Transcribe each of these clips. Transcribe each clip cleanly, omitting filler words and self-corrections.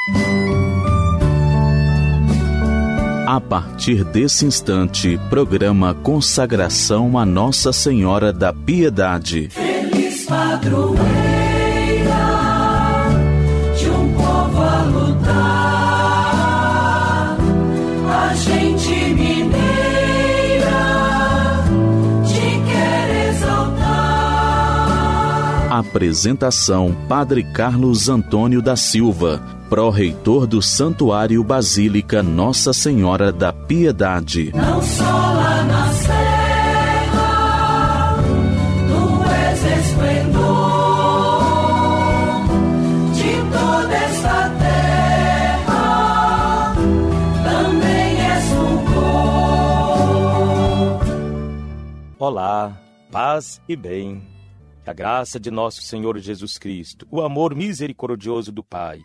A partir desse instante, programa Consagração a Nossa Senhora da Piedade. Feliz padroeira de um povo a lutar, a gente mineira te quer exaltar. Apresentação: Padre Carlos Antônio da Silva, pró-reitor do Santuário Basílica Nossa Senhora da Piedade. Não só lá na serra, tu és esplendor de toda esta terra, também és fulgor. Olá, paz e bem. Que a graça de nosso Senhor Jesus Cristo, o amor misericordioso do Pai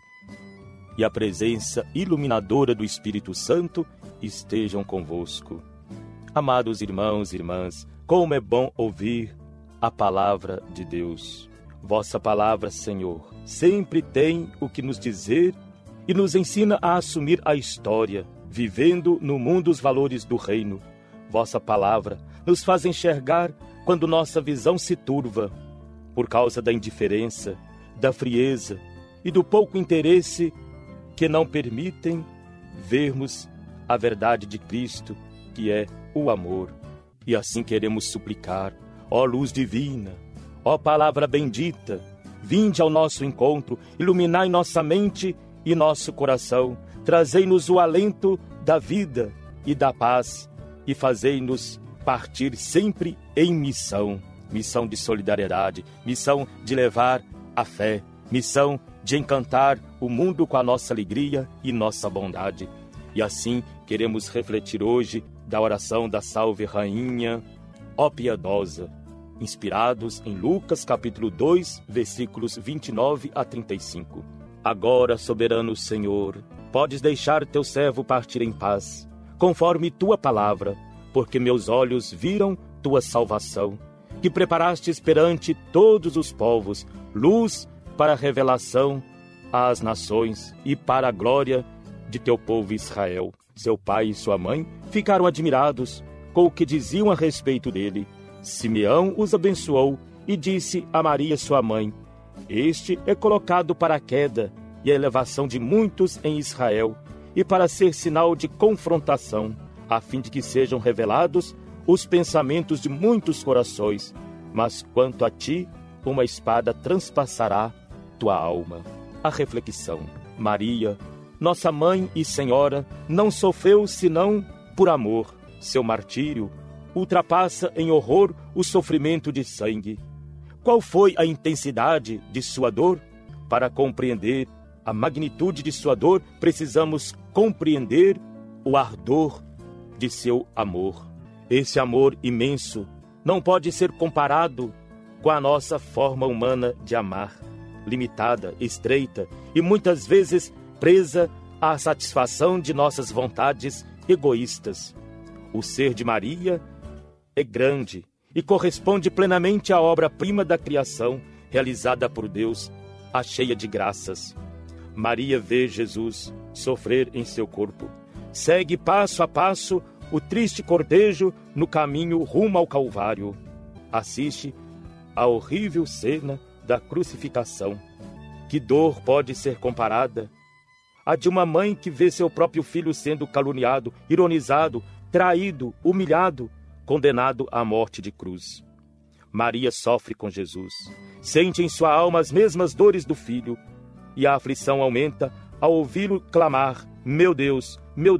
e a presença iluminadora do Espírito Santo estejam convosco. Amados irmãos e irmãs, como é bom ouvir a palavra de Deus. Vossa palavra, Senhor, sempre tem o que nos dizer e nos ensina a assumir a história, vivendo no mundo os valores do reino. Vossa palavra nos faz enxergar quando nossa visão se turva, por causa da indiferença, da frieza e do pouco interesse que não permitem vermos a verdade de Cristo, que é o amor. E assim queremos suplicar: ó luz divina, ó palavra bendita, vinde ao nosso encontro, iluminai nossa mente e nosso coração, trazei-nos o alento da vida e da paz e fazei-nos partir sempre em missão. Missão de solidariedade, missão de levar a fé, missão de encantar o mundo com a nossa alegria e nossa bondade. E assim queremos refletir hoje da oração da Salve Rainha, ó piedosa, inspirados em Lucas capítulo 2, versículos 29 a 35. Agora, soberano Senhor, podes deixar teu servo partir em paz, conforme tua palavra, porque meus olhos viram tua salvação, que preparastes perante todos os povos, luz para a revelação às nações e para a glória de teu povo Israel. Seu pai e sua mãe ficaram admirados com o que diziam a respeito dele. Simeão os abençoou e disse a Maria, sua mãe: este é colocado para a queda e a elevação de muitos em Israel, e para ser sinal de confrontação, a fim de que sejam revelados os pensamentos de muitos corações, mas quanto a ti, uma espada transpassará tua alma. A reflexão: Maria, nossa mãe e senhora, não sofreu senão por amor. Seu martírio ultrapassa em horror o sofrimento de sangue. Qual foi a intensidade de sua dor? Para compreender a magnitude de sua dor, precisamos compreender o ardor de seu amor. Esse amor imenso não pode ser comparado com a nossa forma humana de amar, limitada, estreita e muitas vezes presa à satisfação de nossas vontades egoístas. O ser de Maria é grande e corresponde plenamente à obra-prima da criação, realizada por Deus, a cheia de graças. Maria vê Jesus sofrer em seu corpo, segue passo a passo o triste cortejo no caminho rumo ao Calvário. Assiste à horrível cena da crucificação. Que dor pode ser comparada à de uma mãe que vê seu próprio filho sendo caluniado, ironizado, traído, humilhado, condenado à morte de cruz? Maria sofre com Jesus, sente em sua alma as mesmas dores do filho, e a aflição aumenta ao ouvi-lo clamar: meu Deus,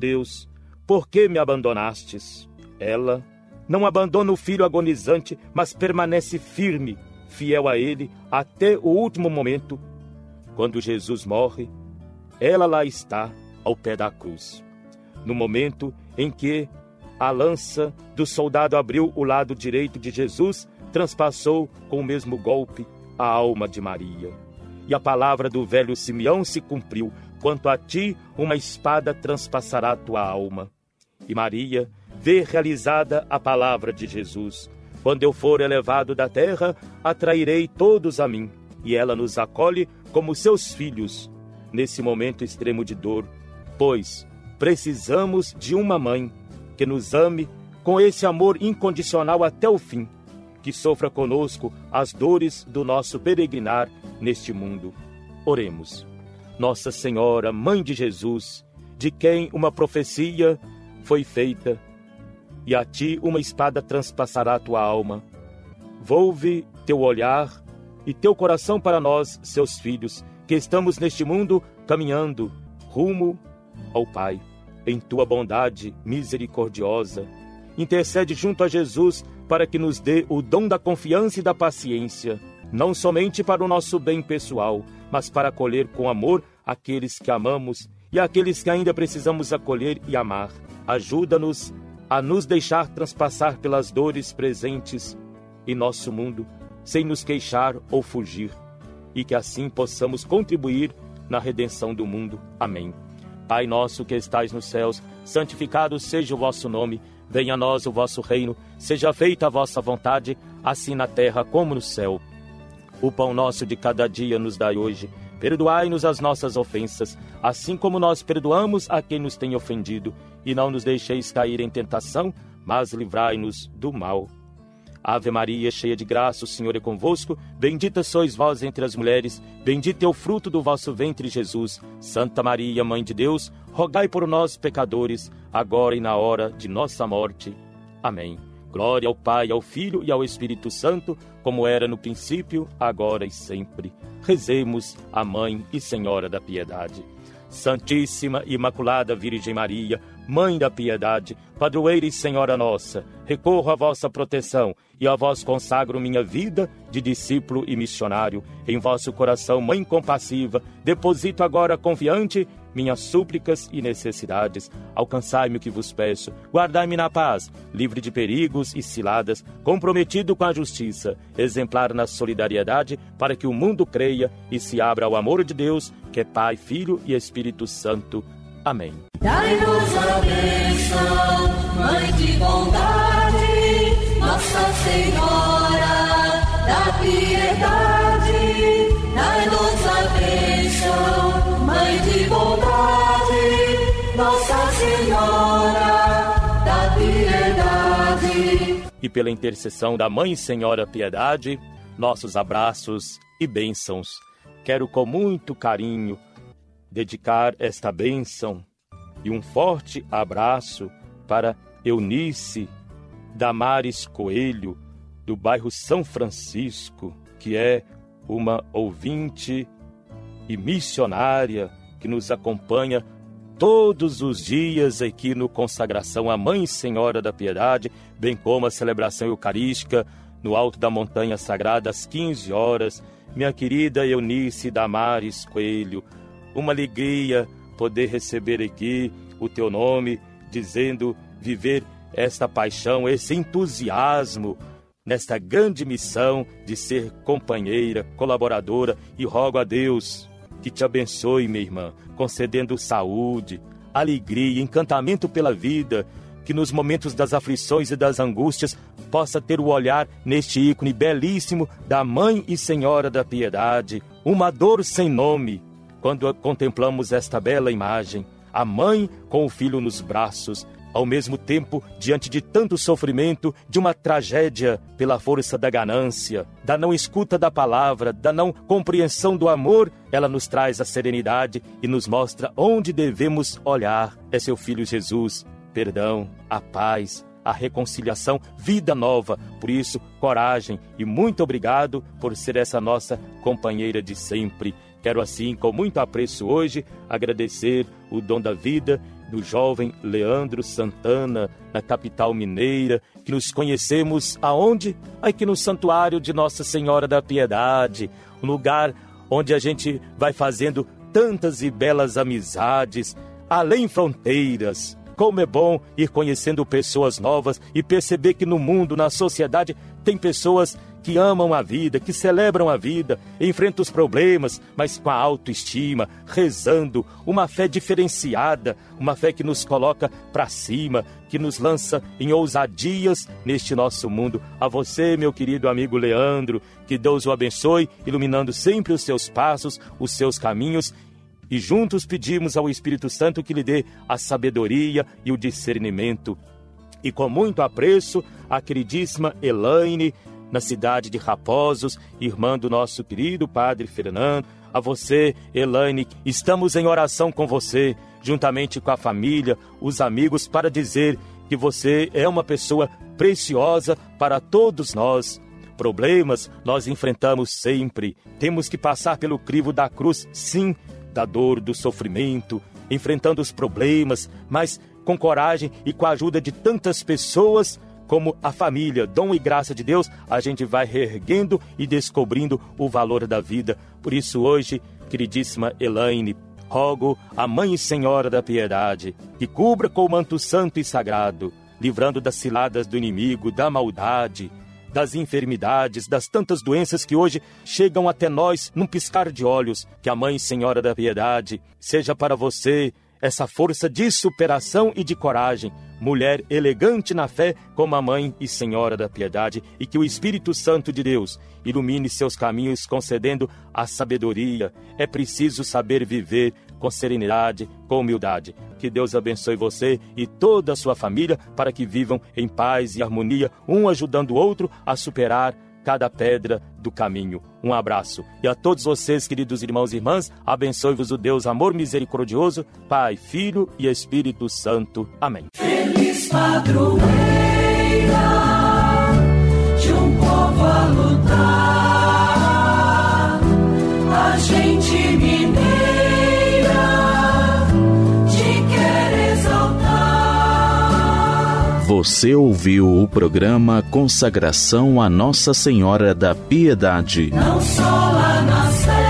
por que me abandonastes? Ela não abandona o filho agonizante, mas permanece firme, fiel a ele, até o último momento. Quando Jesus morre, ela lá está, ao pé da cruz. No momento em que a lança do soldado abriu o lado direito de Jesus, transpassou com o mesmo golpe a alma de Maria. E a palavra do velho Simeão se cumpriu: quanto a ti, uma espada transpassará tua alma. E Maria vê realizada a palavra de Jesus: quando eu for elevado da terra, atrairei todos a mim. E ela nos acolhe como seus filhos, nesse momento extremo de dor, pois precisamos de uma mãe que nos ame com esse amor incondicional até o fim, que sofra conosco as dores do nosso peregrinar neste mundo. Oremos. Nossa Senhora, Mãe de Jesus, de quem uma profecia foi feita, e a ti uma espada transpassará a tua alma. Volve teu olhar e teu coração para nós, seus filhos, que estamos neste mundo caminhando rumo ao Pai. Em tua bondade misericordiosa, intercede junto a Jesus para que nos dê o dom da confiança e da paciência, não somente para o nosso bem pessoal, mas para acolher com amor aqueles que amamos e aqueles que ainda precisamos acolher e amar. Ajuda-nos a nos deixar transpassar pelas dores presentes em nosso mundo, sem nos queixar ou fugir, e que assim possamos contribuir na redenção do mundo. Amém. Pai nosso que estais nos céus, santificado seja o vosso nome, venha a nós o vosso reino, seja feita a vossa vontade, assim na terra como no céu. O pão nosso de cada dia nos dai hoje, perdoai-nos as nossas ofensas, assim como nós perdoamos a quem nos tem ofendido, e não nos deixeis cair em tentação, mas livrai-nos do mal. Ave Maria, cheia de graça, o Senhor é convosco, bendita sois vós entre as mulheres, bendito é o fruto do vosso ventre, Jesus. Santa Maria, Mãe de Deus, rogai por nós, pecadores, agora e na hora de nossa morte. Amém. Glória ao Pai, ao Filho e ao Espírito Santo, como era no princípio, agora e sempre. Rezemos a Mãe e Senhora da Piedade. Santíssima e Imaculada Virgem Maria, Mãe da Piedade, Padroeira e Senhora nossa, recorro à vossa proteção e a vós consagro minha vida de discípulo e missionário. Em vosso coração, Mãe compassiva, deposito agora confiante minhas súplicas e necessidades. Alcançai-me o que vos peço, guardai-me na paz, livre de perigos e ciladas, comprometido com a justiça, exemplar na solidariedade, para que o mundo creia e se abra ao amor de Deus, que é Pai, Filho e Espírito Santo. Amém. Dai-nos a bênção, Mãe de bondade, Nossa Senhora da Piedade. Dai-nos a bênção, Mãe de bondade, Nossa Senhora da Piedade. E pela intercessão da Mãe Senhora Piedade, nossos abraços e bênçãos. Quero com muito carinho dedicar esta bênção e um forte abraço para Eunice Damares Coelho, do bairro São Francisco, que é uma ouvinte e missionária que nos acompanha todos os dias aqui no Consagração à Mãe Senhora da Piedade, bem como a celebração eucarística no alto da Montanha Sagrada às 15 horas. Minha querida Eunice Damares Coelho, uma alegria poder receber aqui o teu nome, dizendo viver esta paixão, esse entusiasmo nesta grande missão de ser companheira, colaboradora, e rogo a Deus que te abençoe, minha irmã, concedendo saúde, alegria, encantamento pela vida, que nos momentos das aflições e das angústias possa ter o olhar neste ícone belíssimo da Mãe e Senhora da Piedade, uma dor sem nome. Quando contemplamos esta bela imagem, a mãe com o filho nos braços, ao mesmo tempo, diante de tanto sofrimento, de uma tragédia pela força da ganância, da não escuta da palavra, da não compreensão do amor, ela nos traz a serenidade e nos mostra onde devemos olhar. É seu Filho Jesus, perdão, a paz, a reconciliação, vida nova. Por isso, coragem e muito obrigado por ser essa nossa companheira de sempre. Quero assim, com muito apreço hoje, agradecer o dom da vida do jovem Leandro Santana, na capital mineira, que nos conhecemos aonde? Aqui no Santuário de Nossa Senhora da Piedade, um lugar onde a gente vai fazendo tantas e belas amizades, além fronteiras. Como é bom ir conhecendo pessoas novas e perceber que no mundo, na sociedade, tem pessoas que amam a vida, que celebram a vida, enfrentam os problemas, mas com a autoestima, rezando, uma fé diferenciada, uma fé que nos coloca para cima, que nos lança em ousadias neste nosso mundo. A você, meu querido amigo Leandro, que Deus o abençoe, iluminando sempre os seus passos, os seus caminhos, e juntos pedimos ao Espírito Santo que lhe dê a sabedoria e o discernimento. E com muito apreço, a queridíssima Elaine, na cidade de Raposos, irmã do nosso querido Padre Fernando. A você, Elaine, estamos em oração com você, juntamente com a família, os amigos, para dizer que você é uma pessoa preciosa para todos nós. Problemas nós enfrentamos sempre. Temos que passar pelo crivo da cruz, sim, da dor, do sofrimento, enfrentando os problemas, mas com coragem e com a ajuda de tantas pessoas, como a família, dom e graça de Deus, a gente vai reerguendo e descobrindo o valor da vida. Por isso hoje, queridíssima Elaine, rogo a Mãe e Senhora da Piedade, que cubra com o manto santo e sagrado, livrando das ciladas do inimigo, da maldade, das enfermidades, das tantas doenças que hoje chegam até nós num piscar de olhos. Que a Mãe e Senhora da Piedade seja para você essa força de superação e de coragem, mulher elegante na fé como a Mãe e Senhora da Piedade, e que o Espírito Santo de Deus ilumine seus caminhos, concedendo a sabedoria. É preciso saber viver com serenidade, com humildade. Que Deus abençoe você e toda a sua família, para que vivam em paz e harmonia, um ajudando o outro a superar cada pedra do caminho. Um abraço. E a todos vocês, queridos irmãos e irmãs, abençoe-vos o Deus amor misericordioso, Pai, Filho e Espírito Santo. Amém. Feliz padroeira de um povo a lutar, a gente mineira te quer exaltar. Você ouviu o programa Consagração a Nossa Senhora da Piedade. Não só lá na